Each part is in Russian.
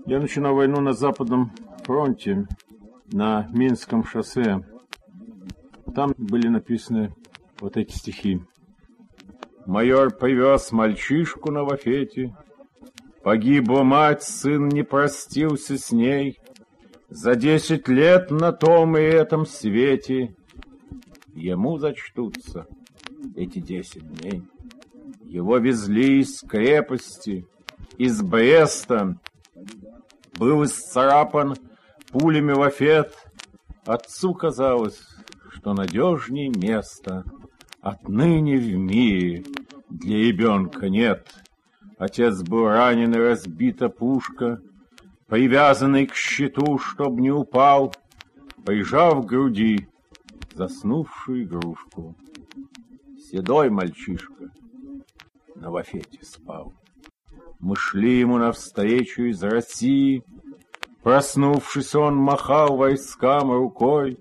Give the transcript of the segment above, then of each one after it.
Я начинал войну на Западном фронте, на Минском шоссе. Там были написаны вот эти стихи. Майор привез мальчишку на лафете, погибла мать, сын не простился с ней. За 10 лет на том и этом свете ему зачтутся эти 10 дней. Его везли из крепости, из Бреста. Был исцарапан пулями лафет. Отцу казалось, что надежней места отныне в мире для ребенка нет. Отец был ранен и разбита пушка, привязанный к щиту, чтоб не упал, прижав к груди заснувшую игрушку. Седой мальчишка на лафете спал. Мы шли ему навстречу из России. Проснувшись, он махал войскам рукой.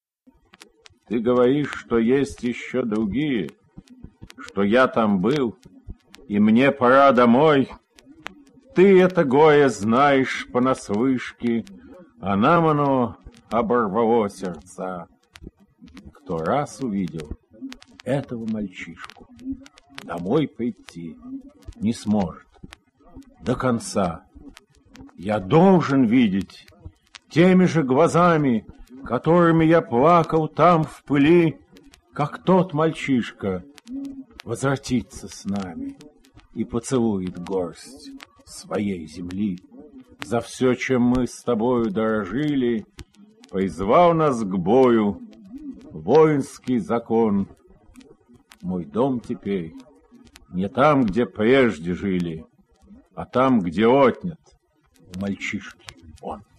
Ты говоришь, что есть еще другие, что я там был, и мне пора домой. Ты это горе знаешь понаслышке, а нам оно оборвало сердца. Кто раз увидел этого мальчишку, домой прийти не сможет до конца. Я должен видеть теми же глазами, которыми я плакал там в пыли, как тот мальчишка возвратится с нами и поцелует горсть своей земли. За все, чем мы с тобою дорожили, призвал нас к бою воинский закон. Мой дом теперь не там, где прежде жили, а там, где отнят у мальчишки он.